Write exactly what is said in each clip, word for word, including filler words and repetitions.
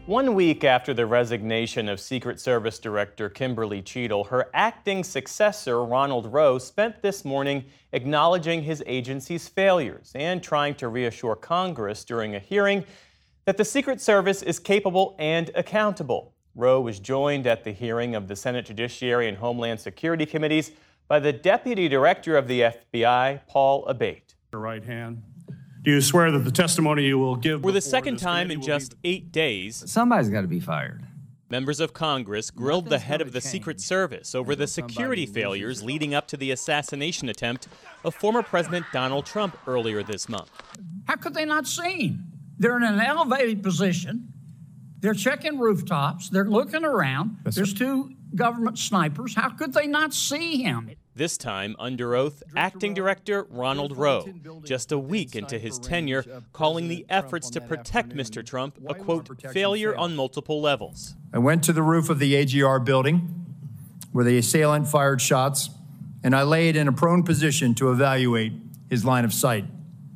One week after the resignation of Secret Service Director Kimberly Cheadle, her acting successor, Ronald Rowe, spent this morning acknowledging his agency's failures and trying to reassure Congress during a hearing that the Secret Service is capable and accountable. Rowe was joined at the hearing of the Senate Judiciary and Homeland Security Committees by the Deputy Director of the F B I, Paul Abate. Your right hand. Do you swear that the testimony you will give For the second time in just eight days, somebody's got to be fired. Members of Congress grilled the head of the Secret Service over the security failures leading up to the assassination attempt of former President Donald Trump earlier this month. How could they not see him? They're in an elevated position. They're checking rooftops. They're looking around. Yes, There's two government snipers. How could they not see him? This time, under oath, Acting Director Ronald Rowe, just a week into his tenure, calling the efforts to protect Mister Trump a, quote, failure on multiple levels. I went to the roof of the A G R building where the assailant fired shots, and I laid in a prone position to evaluate his line of sight.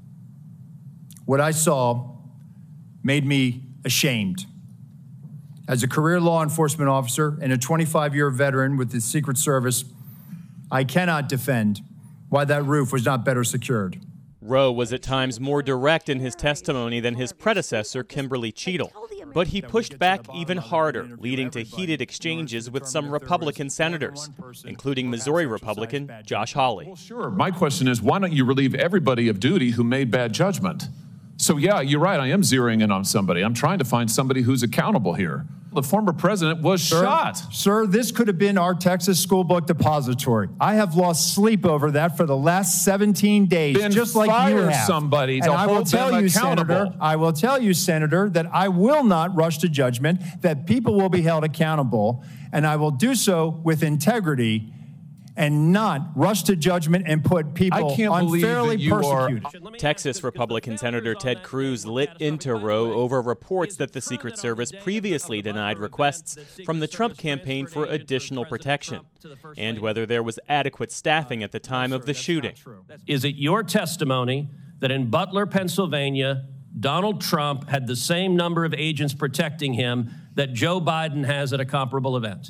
What I saw made me ashamed. As a career law enforcement officer and a twenty-five-year veteran with the Secret Service, I cannot defend why that roof was not better secured. Rowe was at times more direct in his testimony than his predecessor, Kimberly Cheadle. But he pushed back even harder, leading to heated exchanges with some Republican senators, including Missouri Republican Josh Hawley. Well, sure. My question is, why don't you relieve everybody of duty who made bad judgment? So, yeah, you're right. I am zeroing in on somebody. I'm trying to find somebody who's accountable here. The former president was sir, shot. Sir, this could have been our Texas school book depository. I have lost sleep over that for the last seventeen days, then just like you have. somebody to and I will hold tell them you, accountable. Senator, I will tell you, Senator, that I will not rush to judgment, that people will be held accountable, and I will do so with integrity and not rush to judgment and put people I can't unfairly believe that you persecuted. Are... Texas Republican Senator Ted Cruz lit into Rowe over reports that the Secret Service previously denied requests from the Trump campaign for additional protection, and whether there was adequate staffing at the time of the shooting. Is it your testimony that in Butler, Pennsylvania, Donald Trump had the same number of agents protecting him that Joe Biden has at a comparable event?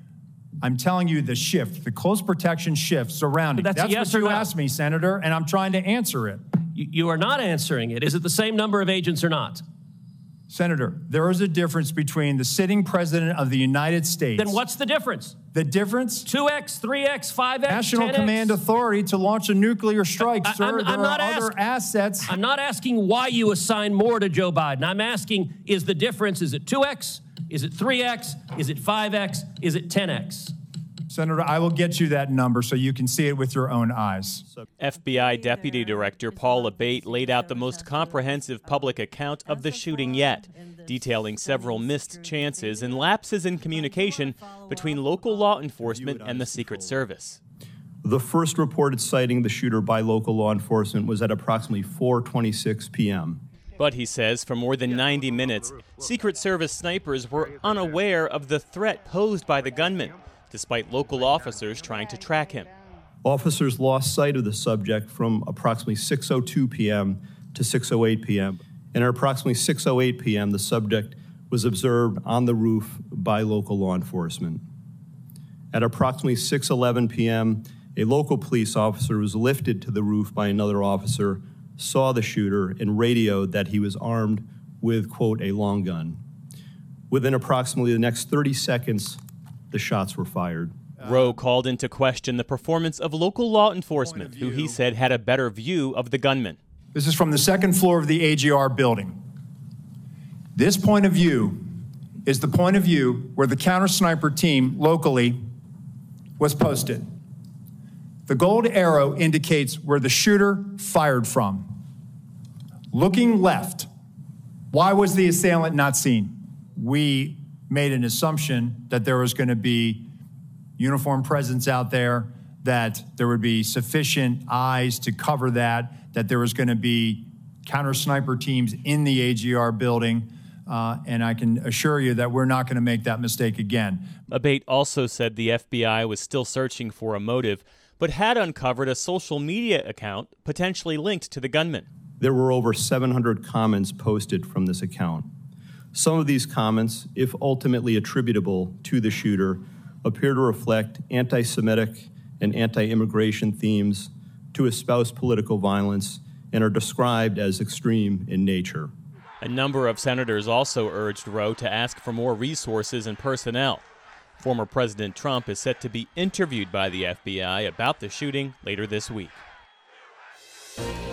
I'm telling you the shift, the close protection shift surrounding. That's, That's a yes what you or no? asked me, Senator, and I'm trying to answer it. You, you are not answering it. Is it the same number of agents or not? Senator, there is a difference between the sitting president of the United States. Then what's the difference? The difference? two X, three X, five X, National ten X? Command Authority to launch a nuclear strike, I, sir. I'm, there I'm not are other ask, assets. I'm not asking why you assign more to Joe Biden. I'm asking, is the difference, is it two X? Is it three X? Is it five X? Is it ten X? Senator, I will get you that number so you can see it with your own eyes. F B I Deputy Director Paul Abate laid out the most comprehensive public account of the shooting yet, detailing several missed chances and lapses in communication between local law enforcement and the Secret Service. The first reported sighting of the shooter by local law enforcement was at approximately four twenty-six p m But he says for more than ninety minutes, Secret Service snipers were unaware of the threat posed by the gunman, despite local officers trying to track him. Officers lost sight of the subject from approximately six oh two p m to six oh eight p m And at approximately six oh eight p m, the subject was observed on the roof by local law enforcement. At approximately six eleven p m, a local police officer was lifted to the roof by another officer, saw the shooter, and radioed that he was armed with, quote, a long gun. Within approximately the next thirty seconds, the shots were fired. Rowe called into question the performance of local law enforcement, who he said had a better view of the gunman. This is from the second floor of the A G R building. This point of view is the point of view where the counter-sniper team locally was posted. The gold arrow indicates where the shooter fired from. Looking left, why was the assailant not seen? We made an assumption that there was going to be uniformed presence out there, that there would be sufficient eyes to cover that, that there was going to be counter-sniper teams in the A G R building, uh, and I can assure you that we're not going to make that mistake again. Abate also said the F B I was still searching for a motive, but had uncovered a social media account potentially linked to the gunman. There were over seven hundred comments posted from this account. Some of these comments, if ultimately attributable to the shooter, appear to reflect anti-Semitic and anti-immigration themes, to espouse political violence, and are described as extreme in nature. A number of senators also urged Rowe to ask for more resources and personnel. Former President Trump is set to be interviewed by the F B I about the shooting later this week.